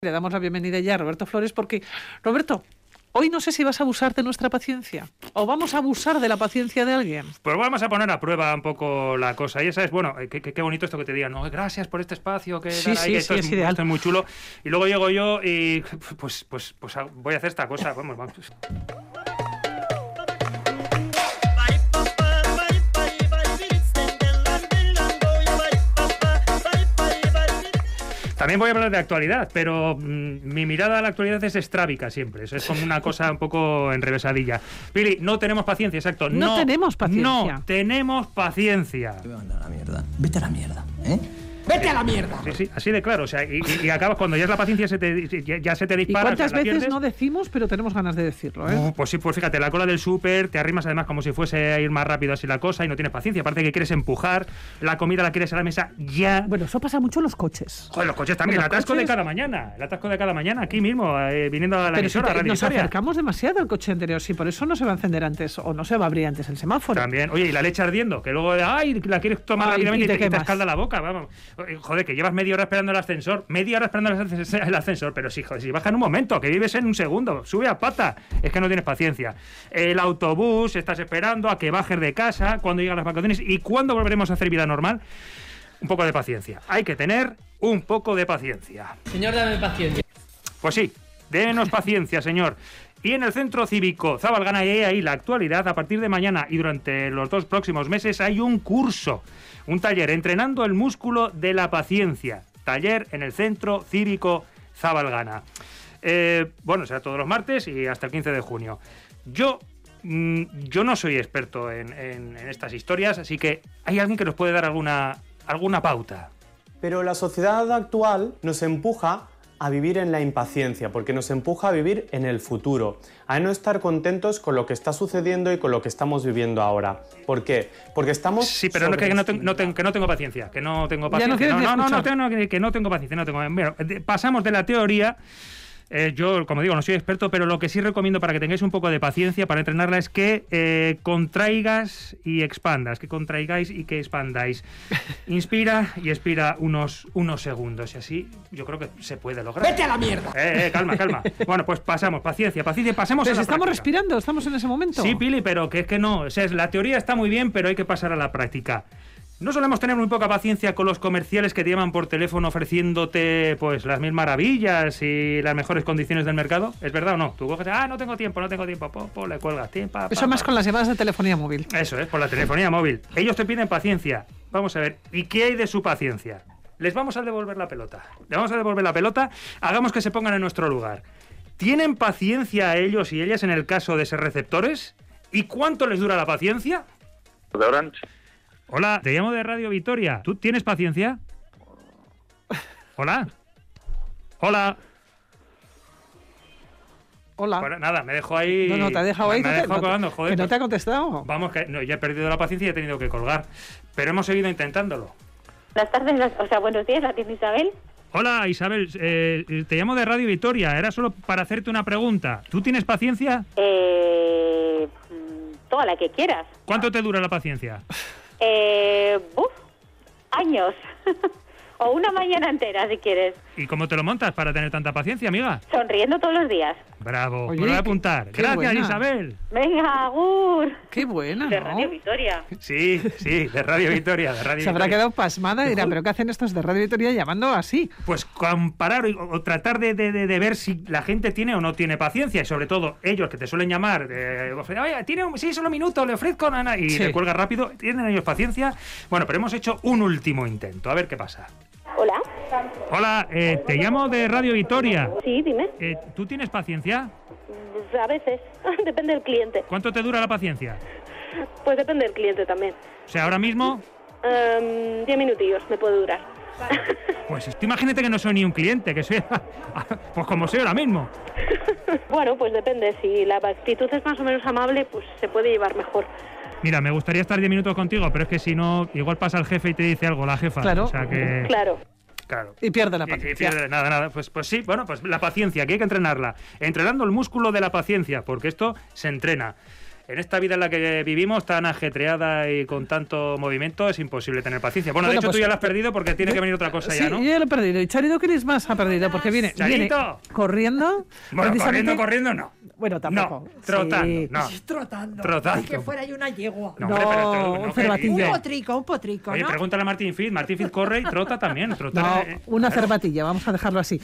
Le damos la bienvenida ya a Roberto Flores porque, Roberto, hoy no sé si vas a abusar de nuestra paciencia o vamos a abusar de la paciencia de alguien. Pues vamos a poner a prueba un poco la cosa. Y esa es, bueno, qué bonito esto que te digan, no, gracias por este espacio, que sí, esto es ideal. Esto es muy chulo. Y luego llego yo y pues voy a hacer esta cosa. Vamos. También voy a hablar de actualidad, pero mi mirada a la actualidad es estrábica siempre. Es como una cosa un poco enrevesadilla. Pili, no tenemos paciencia, exacto. No tenemos paciencia. No tenemos paciencia. Me manda a la mierda. Vete a la mierda, ¿eh? ¡Vete a la mierda! Sí, así de claro. O sea, y acabas cuando ya es la paciencia ya se te dispara. ¿Y cuántas veces pierdes? no decimos, pero tenemos ganas de decirlo, eh? Pues sí, pues fíjate, la cola del súper, te arrimas además como si fuese a ir más rápido así la cosa y no tienes paciencia. Aparte que quieres empujar, la comida la quieres a la mesa ya. Bueno, eso pasa mucho en los coches. Joder, los coches también, el atasco de cada mañana, aquí mismo, viniendo a la emisora, Radio nos Victoria. acercamos demasiado al coche anterior, sí, por eso no se va a encender antes o no se va a abrir antes el semáforo. También, oye, y la leche ardiendo, que luego, la quieres tomar rápidamente y te escalda la boca, vamos. Joder, que llevas media hora esperando el ascensor, el ascensor, pero sí, joder, si baja en un momento, que vives en un segundo, sube a pata, es que no tienes paciencia. El autobús, estás esperando a que bajes de casa, cuando llegan las vacaciones y cuándo volveremos a hacer vida normal. Un poco de paciencia, hay que tener un poco de paciencia. Señor, dame paciencia. Pues sí, denos paciencia, señor. Y en el Centro Cívico Zabalgana, ahí la actualidad, a partir de mañana y durante los 2 próximos meses hay un curso, un taller, entrenando el músculo de la paciencia. Taller en el Centro Cívico Zabalgana. Bueno, será todos los martes y hasta el 15 de junio. Yo no soy experto en estas historias, así que ¿hay alguien que nos puede dar alguna pauta? Pero la sociedad actual nos empuja a vivir en la impaciencia, porque nos empuja a vivir en el futuro, a no estar contentos con lo que está sucediendo y con lo que estamos viviendo ahora. ¿Por qué? Porque estamos... Sí, pero que no tengo paciencia, que no tengo paciencia. Que no tengo paciencia, Bueno, pasamos de la teoría... yo, como digo, no soy experto, pero lo que sí recomiendo para que tengáis un poco de paciencia para entrenarla es que contraigas y expandas, que contraigáis y que expandáis. Inspira y expira unos segundos y así yo creo que se puede lograr. ¡Vete a la mierda! Calma. Bueno, pues paciencia, pasemos pero a la estamos práctica. respirando, estamos en ese momento. Sí, Pili, pero que es que no. O sea, la teoría está muy bien, pero hay que pasar a la práctica. No solemos tener muy poca paciencia con los comerciales que te llaman por teléfono ofreciéndote pues las mil maravillas y las mejores condiciones del mercado. ¿Es verdad o no? Tú coges, no tengo tiempo, le cuelgas. Eso más con las llamadas de telefonía móvil. Eso es, por la telefonía móvil. Ellos te piden paciencia. Vamos a ver, ¿y qué hay de su paciencia? Les vamos a devolver la pelota. Hagamos que se pongan en nuestro lugar. ¿Tienen paciencia ellos y ellas en el caso de ser receptores? ¿Y cuánto les dura la paciencia? De Orange. Hola, te llamo de Radio Victoria. ¿Tú tienes paciencia? Hola. Bueno, nada, me dejo ahí... No, te ha dejado ahí. Me ha dejado colgando, joder. ¿Que no te ha contestado? Vamos, que no, ya he perdido la paciencia y he tenido que colgar. Pero hemos seguido intentándolo. Buenas tardes, buenos días, ¿la tiene Isabel? Hola, Isabel, te llamo de Radio Victoria. Era solo para hacerte una pregunta. ¿Tú tienes paciencia? Toda la que quieras. ¿Cuánto te dura la paciencia? Años. O una mañana entera, si quieres. ¿Y cómo te lo montas para tener tanta paciencia, amiga? Sonriendo todos los días. Bravo, Oye, me lo voy a apuntar. Gracias, buena. Isabel. Venga, agur. Qué buena, De ¿no? Radio Victoria. Sí, de Radio Victoria. Se habrá quedado pasmada y dirá, ¿pero qué hacen estos de Radio Victoria llamando así? Pues comparar o tratar de ver si la gente tiene o no tiene paciencia y sobre todo ellos que te suelen llamar, oye, tiene solo un minuto, le ofrezco nana y le cuelgas rápido, ¿tienen ellos paciencia? Bueno, pero hemos hecho un último intento, a ver qué pasa. Hola. Te llamo de Radio Victoria. Sí, dime. ¿Tú tienes paciencia? Pues a veces, depende del cliente. ¿Cuánto te dura la paciencia? Pues depende del cliente también. O sea, ahora mismo... 10 minutillos me puede durar. Pues tú imagínate que no soy ni un cliente, que soy pues como soy ahora mismo. Bueno, pues depende. Si la actitud es más o menos amable, pues se puede llevar mejor. Mira, me gustaría estar 10 minutos contigo, pero es que si no, igual pasa el jefe y te dice algo, la jefa. Claro. O sea que... Claro. Y pierde la paciencia. Y pierde, nada. Pues sí, bueno, pues la paciencia, que hay que entrenarla. Entrenando el músculo de la paciencia, porque esto se entrena. en esta vida en la que vivimos, tan ajetreada y con tanto movimiento, es imposible tener paciencia. Bueno, de hecho, pues, tú ya la has perdido porque tiene que venir otra cosa ya, ¿no? Sí, yo ya lo he perdido. Y Charito Cris más ha perdido porque viene corriendo. Bueno, precisamente- corriendo no. Bueno, tampoco. No, trotando, Sí. no. Trotando. Ay, que fuera yo una yegua. No, hombre, pero No, ¿qué un cervatillo. dices? Un potrico, Oye, ¿no? pregúntale a Martín Fitz. Martín Fitz corre y trota también. No, una cervatilla, vamos a dejarlo así.